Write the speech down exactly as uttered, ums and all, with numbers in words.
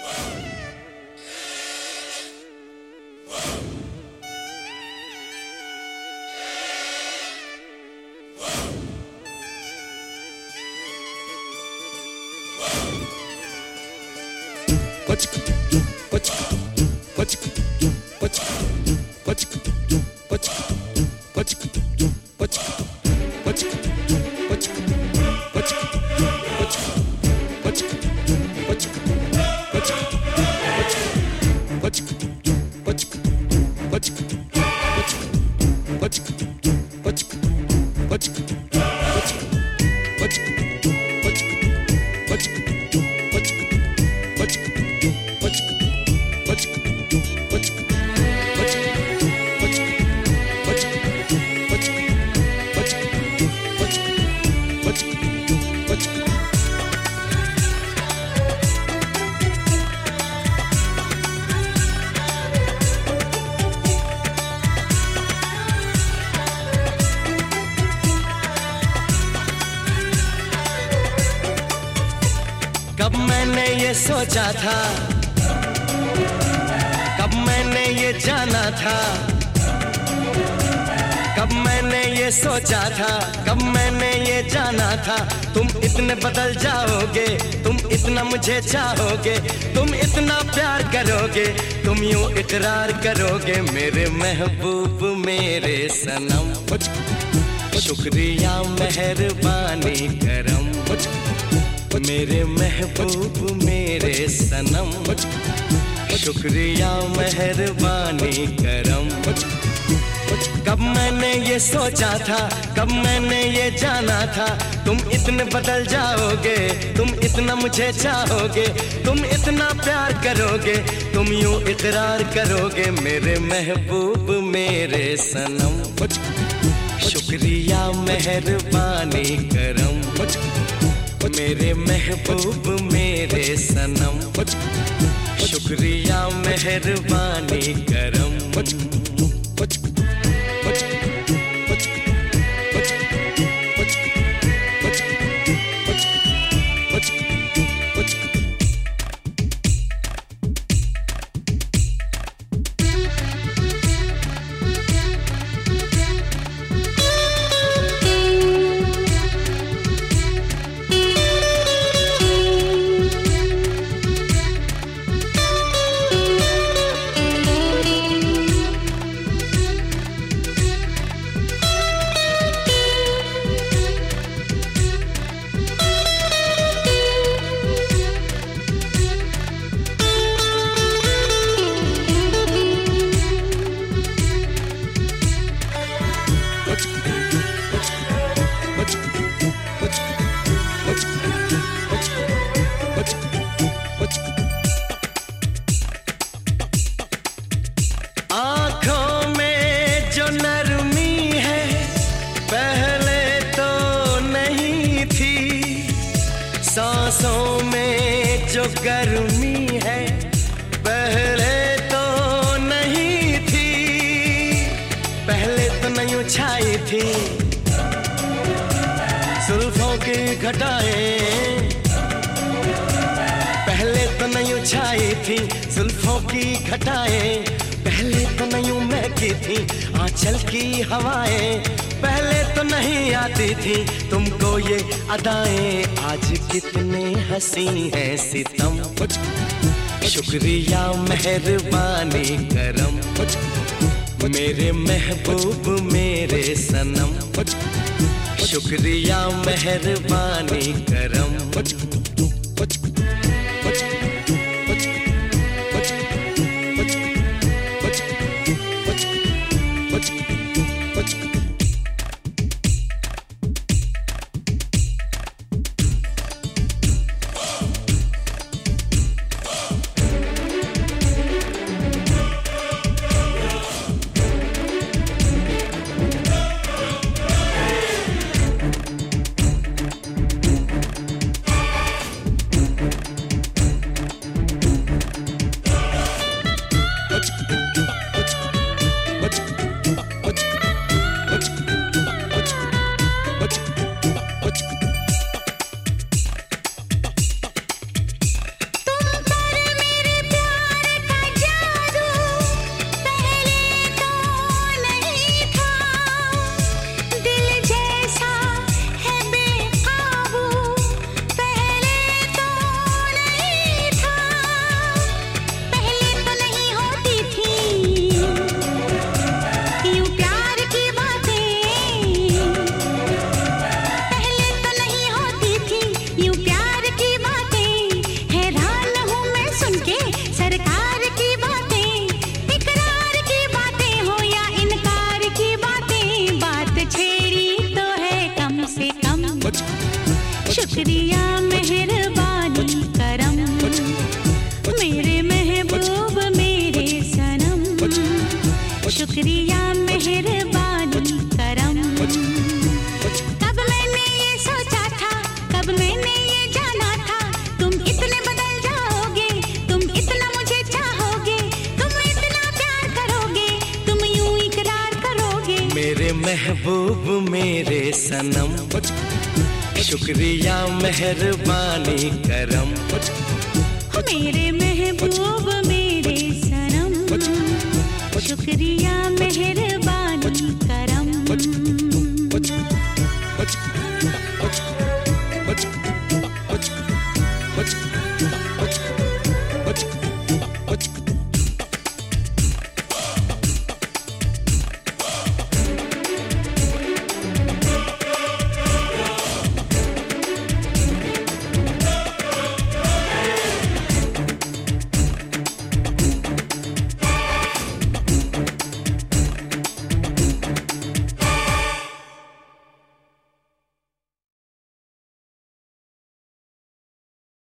कब मैंने ये सोचा था, कब मैंने ये जाना था, कब मैंने ये सोचा था, कब मैंने ये जाना था, तुम इतने बदल जाओगे, तुम इतना मुझे चाहोगे, तुम इतना प्यार करोगे, तुम यूं इकरार करोगे मेरे महबूब मेरे सनम। शुक्रिया मेहरबानी करम मेरे महबूब मेरे सनम। शुक्रिया मेहरबानी करम। कब मैंने ये सोचा था, कब मैंने ये जाना था, तुम इतने बदल जाओगे, तुम इतना मुझे चाहोगे, तुम इतना प्यार करोगे, तुम यूं इकरार करोगे मेरे महबूब मेरे सनम। शुक्रिया मेहरबानी करम मेरे महबूब मेरे सनम। शुक्रिया मेहरबानी करम। आँखों में जो नरमी है पहले तो नहीं थी, सांसों में जो गर्मी है पहले तो नहीं थी, पहले तो नहीं छाई थी जुल्फों की घटाएं, पहले तो नहीं छाई थी जुल्फों की घटाएं, पहले तो नहीं महकी थी आंचल की हवाएं, पहले तो नहीं आती थी तुमको ये अदाएं, आज कितने हंसी हैं सितम। शुक्रिया मेहरबानी करम मेरे महबूब मेरे सनम। शुक्रिया मेहरबानी करम। महबूब मेरे सनम, शुक्रिया मेहरबानी करम। मेरे महबूब मेरे सनम, शुक्रिया मेहरबानी करम। What's